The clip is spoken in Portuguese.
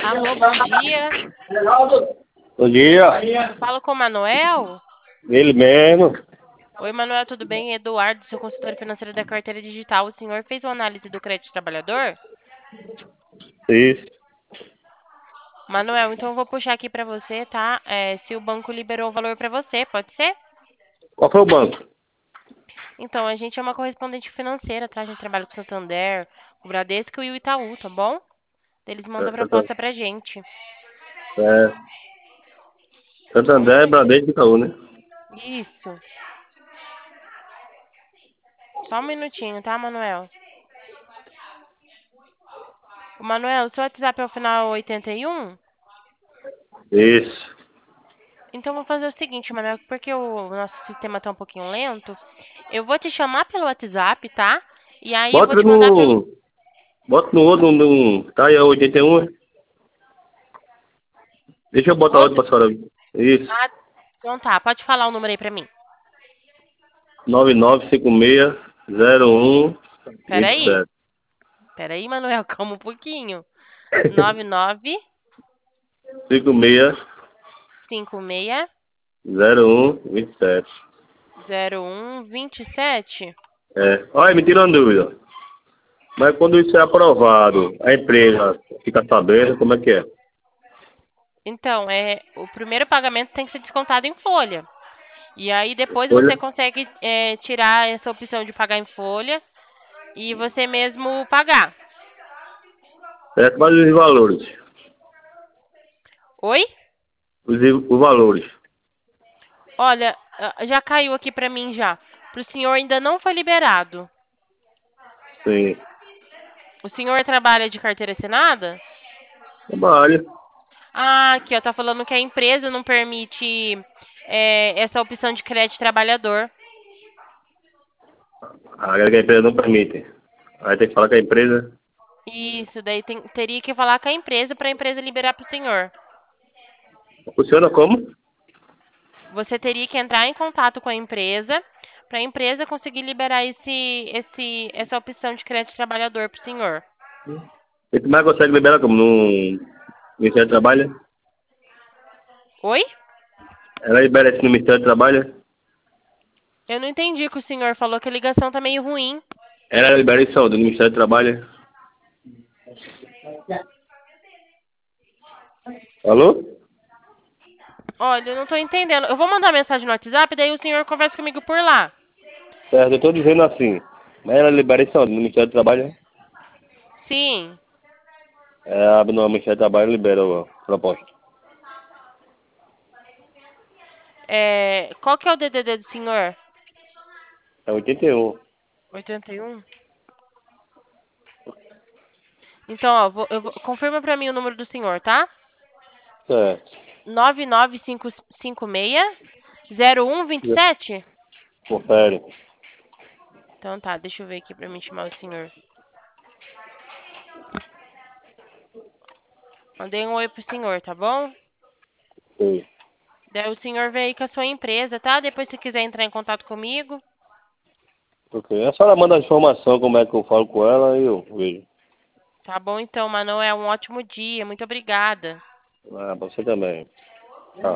Alô, bom dia. Bom dia. Falo com o Manuel. Ele mesmo. Oi, Manuel, tudo bem? Eduardo, seu consultor financeiro da carteira digital. O senhor fez uma análise do crédito trabalhador? Isso. Manuel, então eu vou puxar aqui para você, tá? Se o banco liberou o valor para você, pode ser? Qual foi o banco? Então, a gente é uma correspondente financeira, tá? A gente trabalha com o Santander, o Bradesco e o Itaú, tá bom? Eles mandam a proposta pra gente. É, Santander, Bradesco e Itaú, né? Isso. Só um minutinho, tá, Manuel? O Manuel, seu WhatsApp é o final 81? Isso. Então, eu vou fazer o seguinte, Manuel, porque o nosso sistema tá um pouquinho lento. Eu vou te chamar pelo WhatsApp, tá? E aí eu vou Bota te mandar pelo... no. Bota no outro, no. Tá aí, é 81. Deixa eu botar outro Outro? pra senhora. Isso. Ah, então tá. Pode falar o número aí pra mim. 99560127. Peraí. Peraí, Manuel, calma um pouquinho. 99 560127. 56 0127. É. Olha, me tira uma dúvida. Mas quando isso é aprovado, a empresa fica sabendo como é que é? Então, o primeiro pagamento tem que ser descontado em folha. E aí depois você Olha, consegue tirar essa opção de pagar em folha e você mesmo pagar. certo, mas os valores. Oi? Os valores. Olha, já caiu aqui pra mim já. Pro senhor ainda não foi liberado. Sim. O senhor trabalha de carteira assinada? Trabalho. Ah, aqui, ó, tá falando que a empresa não permite essa opção de crédito trabalhador. A regra que a empresa não permite. Aí tem que falar com a empresa. Isso, daí teria que falar com a empresa para a empresa liberar pro senhor. Funciona como? Você teria que entrar em contato com a empresa para a empresa conseguir liberar essa opção de crédito trabalhador pro senhor. E tu mais consegue liberar como? No Ministério do Trabalho? Oi? Ela libera isso no Ministério do Trabalho? Eu não entendi o que o senhor falou, que a ligação tá meio ruim. Ela libera isso onde? No Ministério do Trabalho? Alô? Olha, eu não tô entendendo. Eu vou mandar mensagem no WhatsApp, daí o senhor conversa comigo por lá. Certo, eu tô dizendo assim. Mas ela libera isso onde? No Ministério do Trabalho? Sim. É, abre no Ministério do Trabalho e libera a proposta. Qual que é o DDD do senhor? É 81. 81? Então, ó, confirma pra mim o número do senhor, tá? Certo. 99556 0127? Confere. Então tá, deixa eu ver aqui pra mim chamar o senhor. Mandei um oi pro senhor, tá bom? Sim. Daí o senhor vem aí com a sua empresa, tá? Depois se quiser entrar em contato comigo. Ok. A senhora manda a informação como é que eu falo com ela e eu vejo. Tá bom então, Manuel, um ótimo dia. Muito obrigada. Ah, pra você também.